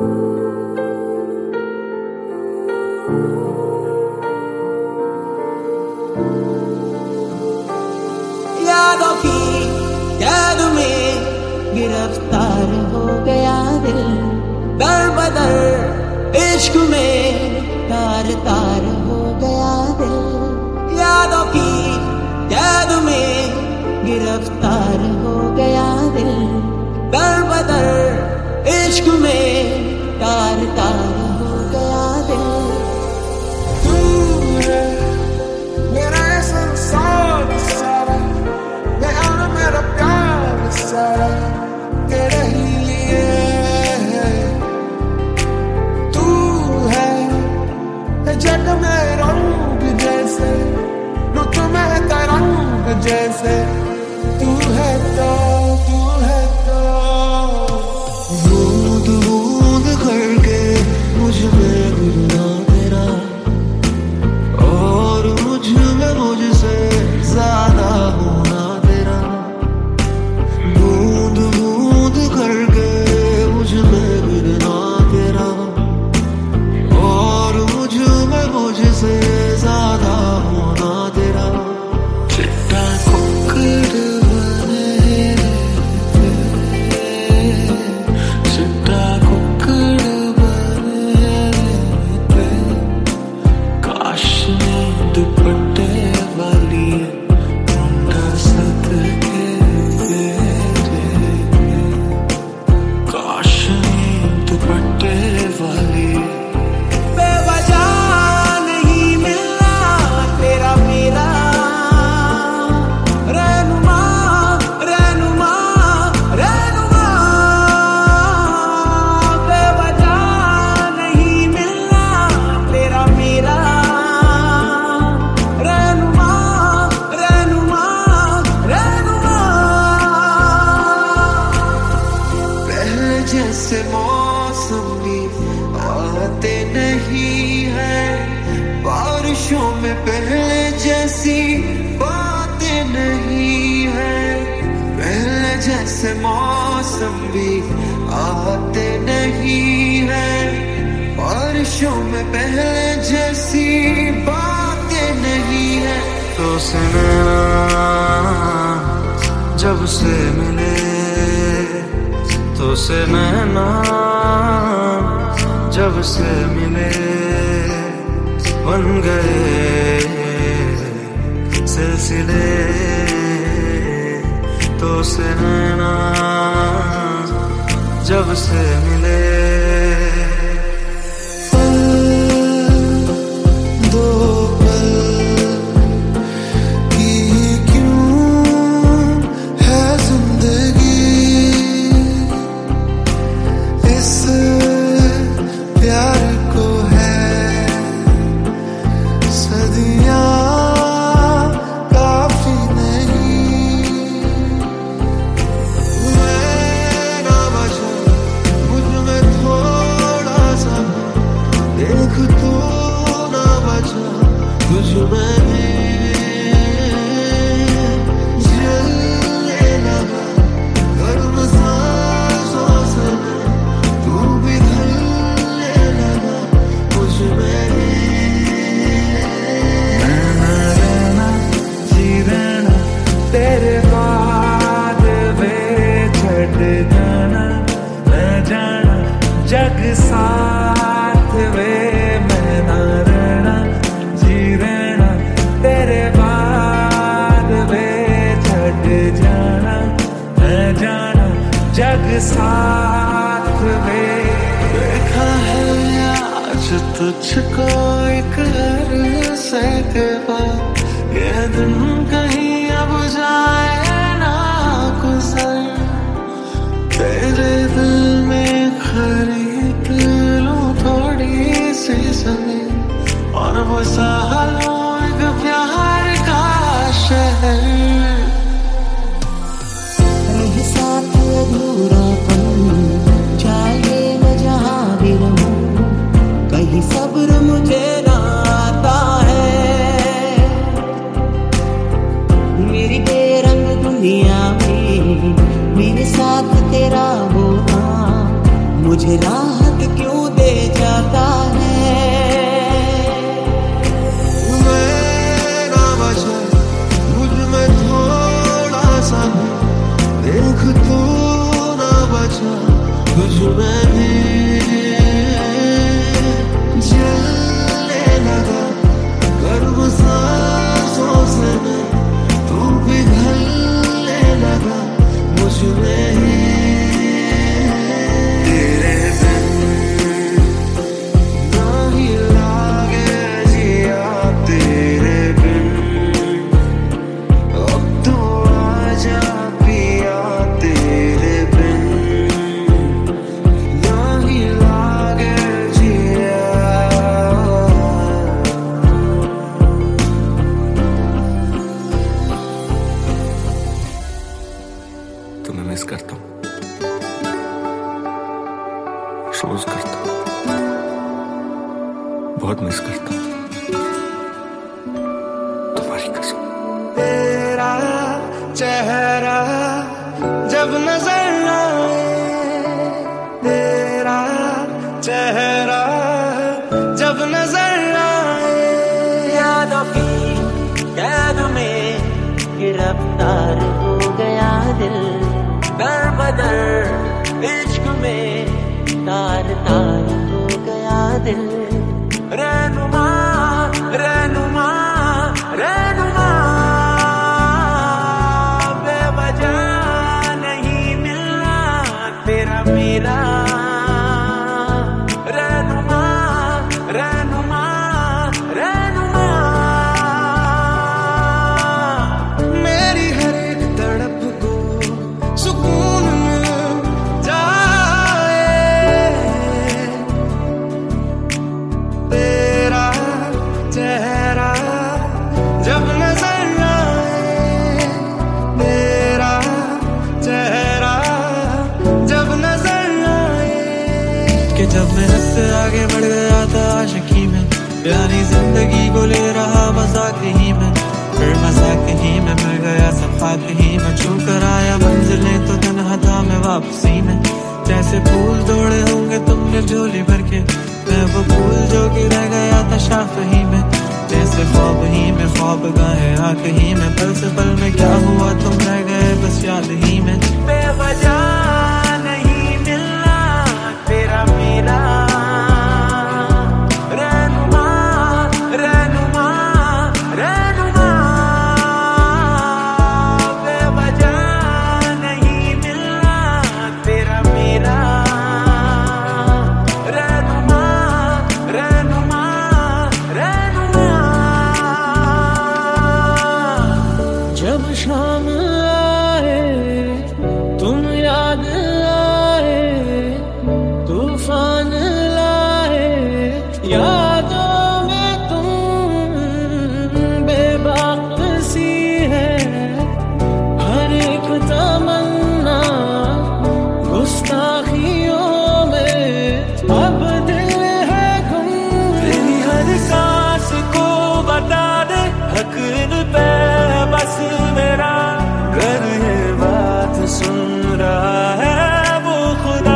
यादों की कैद में गिरफ्तार हो गया दिल, दर बदर इश्क में तार तार हो गया दिल। यादों की कैद में गिरफ्तार हो गया दिल, दर बदर इश्क में तार तार हो गया दिल। तू है मेरा संसार सारा, मेरा प्यार सारा तेरे ही लिए है। तू है जग में रंग जैसे, रुत में तरंग जैसे, तू है तो बूंद बूंद करके मुझ में गिरना तेरा, और मुझ में मुझसे ज्यादा होना तेरा। बूंद बूंद करके मुझ में गिरना तेरा, और मुझ में मुझसे ज्यादा होना तेरा। चिट्टा कुक्कड़ जैसे मौसम भी आते नहीं है, बारिशों में पहले जैसी बातें नहीं है। पहले जैसे मौसम भी आते नहीं है, बारिशों में पहले जैसी बातें नहीं है। तो सुना जब से मिले तो से नैना, जब से मिले बन गए सिलसिले। तो से नैना जब से मिले, तेरे बाद वे छड़ जाना, मैं जाना जग साथ वे मैं ना रहना, जी रहना। तेरे बाद वे छड़ जाना, मैं जाना जग साथ वे। देखा है आज तुझको एक अरसे के बाद, ये दिन कहीं अब जाए ना गुजर। तेरे दिल में खरीद लूं थोड़ी सी जमीन, और बसा लूं एक प्यार का शहर। रहे साथ अधूरापन, चाहे मैं जहाँ भी रहूं, कहीं सब्र मुझे ना आता है। मेरी बेरंग दुनिया में मेरे साथ तेरा होना मुझे राहत क्यों दे जाता है। मेरा बचा मुझ में थोड़ा सा देख, तू ना बचा तुझ में भी जलने लगा गर्म सांसों से मैं, तू पिघलने लगा मुझ में ही। तेरे बिन नहीं लागे जिया, तेरे बिन अब तो आजा पिया, तेरे बिन नहीं लागे जिया। तुम्हें मिस करता हूँ, रोज करता हूँ, बहुत मिस करता हूँ तुम्हारी कसम। तेरा चेहरा जब नजर आए, तेरा चेहरा जब नजर आए, यादों की कैद में गिरफ्तार हो गया दिल, दर बदर इश्क में तार तार हो गया दिल। रहनुमा रहनुमा रहनुमा, बेवजह नहीं मिलना तेरा मेरा। रहनुमा रहनुमा रहनुमा, मेरी हर एक तड़प को सुकून मिल जाए, तेरा चेहरा जब नजर आए, तेरा चेहरा जब नजर आए। कि जब मैं इससे आगे बढ़ गया था आशिकी में, यानी जिंदगी को ले रहा मजाक ही में, फिर मजाक ही में मिल गया सफाक ही में, छू कर आया मंजिलें तो तन्हा था मैं वापसी में। जैसे फूल तोड़े होंगे तुमने झोली भर के, मैं वो फूल जो कि रह गया था शाख ही में। जैसे ख्वाब ही में ख्वाब गाहे आंख ही में, पल से पल में क्या हुआ तुम रह गए बस याद ही में। बेवजह नहीं मिलना तेरा मेरा। रहनुमा रहनुमा रहनुमा, बेवजह नहीं मिलना तेरा मेरा। रहनुमा रहनुमा रहनुमा, जब शाम आए तुम याद आए, तूफान लाए यादों में तुम, बेबाक सी है हर एक तमन्ना, गुस्ताखियों में अब दिल है गुम। तेरी हर सांस को बता दे हक इन पे बस मेरा, अगर ये बात सुन रहा है वो खुदा,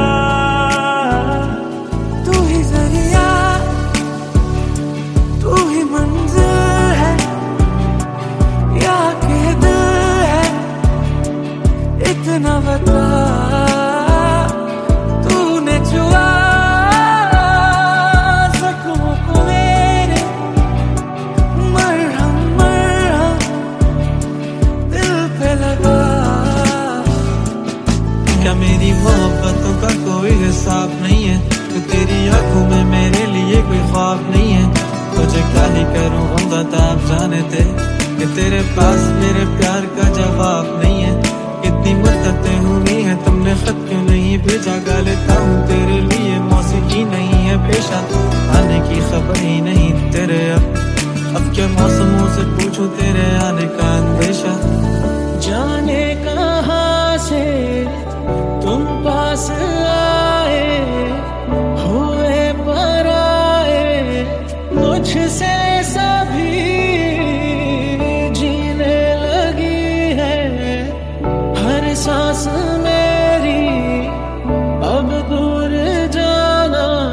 तू ही जरिया तू ही मंजिल है या के दिल है, इतना बता तूने छुआ जख्मों को मेरे, मरहम मरहम दिल पे लगा। क्या मेरी मोहब्बतों का कोई हिसाब नहीं है, तो तेरी आंखों में मेरे लिए कोई ख्वाब नहीं है। तुझे क्या ही करूं गमज़दा आप जाने थे, कि तेरे पास मेरे प्यार का जवाब नहीं है। कितनी मुद्दतें हुई हैं तुमने खत क्यों नहीं भेजा, गा लेता हूँ तेरे लिए मौसीकी नहीं है पेशा, आने की खबर ही नहीं तेरे। अब क्या मौसमों से पूछूं तेरे आने का अंदेशा, जाने कहाँ से तुम पास आए, हुए पराए मुझसे सभी, जीने लगी है हर सांस मेरी, अब दूर जाना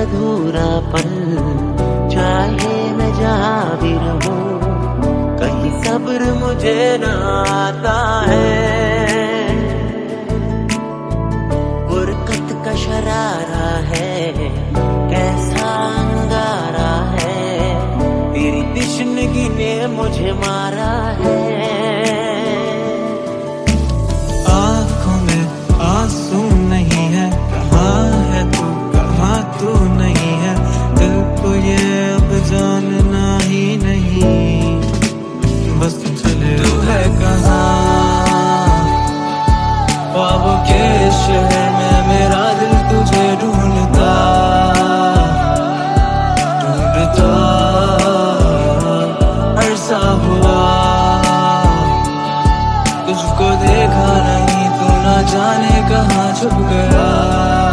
अधूरापन, चाहे मैं जहाँ भी रहूं, कहीं सब्र मुझे ना आता है। गुरकत का शरारा है, कैसा अंगारा है, तेरी तिश्नगी ने मुझे मारा है। आँखों में आंसू नहीं है, कहाँ है तू कहाँ तू नहीं है, दिल को ये अब जानना ही नहीं, बस चले तू है कहाँ। ख्वाबों के शहर में मेरा दिल तुझे ढूंढता ढूंढता अरसा हुआ, तुझको देखा नहीं, तू ना जाने कहाँ छुप गया।